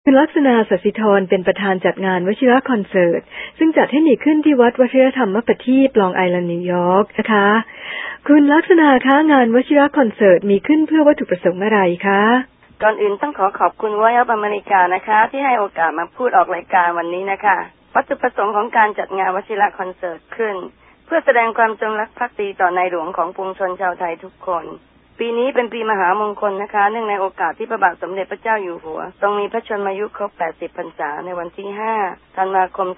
คุณลักษณา สศิธรเป็นประธานจัดงานวชิระคอนเสิร์ตซึ่งจัดให้มีขึ้นที่วัดวชิรธรรมประทีปลองไอแลนด์นิวยอร์กนะคะคุณลักษณาคะงานวชิระคอนเสิร์ตมีขึ้นเพื่อวัตถุประสงค์อะไรคะก่อนอื่นต้องขอบคุณ Voice of America นะคะที่ให้โอกาสมาพูดออกรายการวันนี้นะคะวัตถุประสงค์ของการจัดงานวชิระคอนเสิร์ตขึ้นเพื่อแสดงความจงรักภักดีต่อในหลวงของปวงชนชาวไทยทุกคนปีนี้เป็นปีมหามงคลนะคะเนื่องในโอกาสที่พระบาทสมเด็จพระเจ้าอยู่หัวทรงมีพระชนมายุครบ80พรรษาในวันที่5ธันวาคม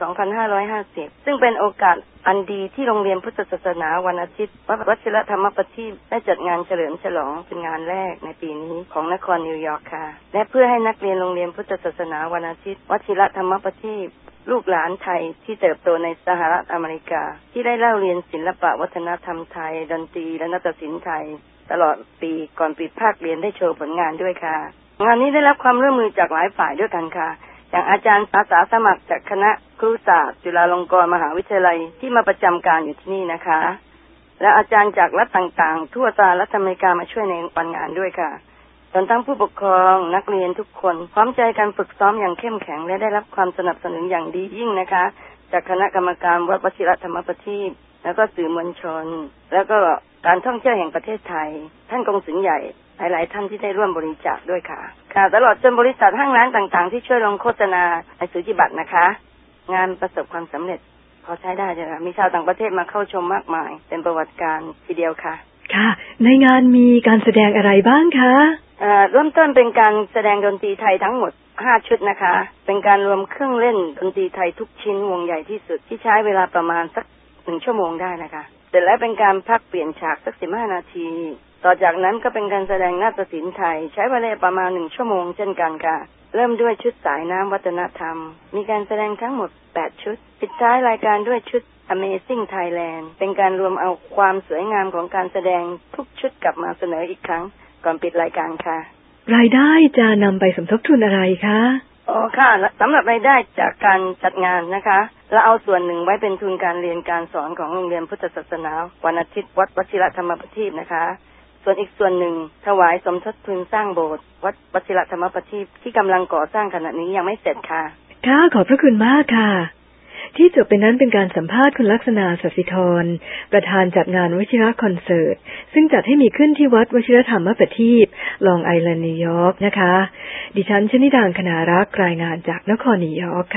2550ซึ่งเป็นโอกาสอันดีที่โรงเรียนพุทธศาสนาวันอาทิตย์วัดวชิรธรรมประทีปได้จัดงานเฉลิมฉลองเป็นงานแรกในปีนี้ของนครนิวยอร์กค่ะและเพื่อให้นักเรียนโรงเรียนพุทธศาสนาวันอาทิตย์วชิรธรรมประทีปลูกหลานไทยที่เติบโตในสหรัฐอเมริกาที่ได้เล่าเรียนศิลปะวัฒนธรรมไทยดนตรีและนาฏศิลป์ไทยตลอดปีก่อนปิดภาคเรียนได้โชว์ผลงานด้วยค่ะงานนี้ได้รับความร่วมมือจากหลายฝ่ายด้วยกันค่ะอย่างอาจารย์อาสาสมัครจากคณะครุศาสตร์จุฬาลงกรณ์มหาวิทยาลัยที่มาประจำการอยู่ที่นี่นะคะและอาจารย์จากรัฐต่างๆทั่วสหรัฐอเมริกามาช่วยในวันงานด้วยค่ะรวมทั้งผู้ปกครองนักเรียนทุกคนพร้อมใจกันฝึกซ้อมอย่างเข้มแข็งและได้รับความสนับสนุนอย่างดียิ่งนะคะจากคณะกรรมการวัดวชิรธรรมประทีปแล้วก็สื่อมวลชนแล้วก็การท่องเที่ยวแห่งประเทศไทยท่านกงสุลใหญ่หลายๆท่านที่ได้ร่วมบริจาคด้วยค่ะตลอดจนบริษัทห้างร้านต่างๆที่ช่วยลงโฆษณาในสุจิบัตรนะคะงานประสบความสำเร็จพอใช้ได้เลยค่ะมีชาวต่างประเทศมาเข้าชมมากมายเป็นประวัติการณ์ทีเดียวค่ะค่ะในงานมีการแสดงอะไรบ้างคะเริ่มต้นเป็นการแสดงดนตรีไทยทั้งหมด5ชุดนะคะเป็นการรวมเครื่องเล่นดนตรีไทยทุกชิ้นวงใหญ่ที่สุดที่ใช้เวลาประมาณสัก1 ชั่วโมงได้นะคะเสร็จแล้วเป็นการพักเปลี่ยนฉากสัก15 นาทีต่อจากนั้นก็เป็นการแสดงนาฏศิลป์ไทยใช้เวลาประมาณ1 ชั่วโมงเช่นกันค่ะเริ่มด้วยชุดสายน้ำวัฒนธรรมมีการแสดงทั้งหมด8ชุดปิดท้ายรายการด้วยชุด Amazing Thailand เป็นการรวมเอาความสวยงามของการแสดงทุกชุดกลับมาเสนออีกครั้งก่อนปิดรายการค่ะรายได้จะนำไปสมทบทุนอะไรคะค่ะสำหรับรายได้จากการจัดงานนะคะเราเอาส่วนหนึ่งไว้เป็นทุนการเรียนการสอนของโรงเรียนพุทธศาสนาวันอาทิตย์วัดวชิรธรรมประทีปนะคะส่วนอีกส่วนหนึ่งถวายสมทบทุนสร้างโบสถ์วัดวชิรธรรมประทีปที่กำลังก่อสร้างขณะนี้ยังไม่เสร็จค่ะค่ะขอบพระคุณมากค่ะที่จบไปนั้นเป็นการสัมภาษณ์คุณลักษณา สศิธรประธานจัดงานวชิระคอนเสิร์ตซึ่งจัดให้มีขึ้นที่วัดวชิรธรรมประทีปลองไอแลนด์นิวยอร์กนะคะดิฉันชนิดา คณารักษ์รายงานจากนครนิวยอร์ก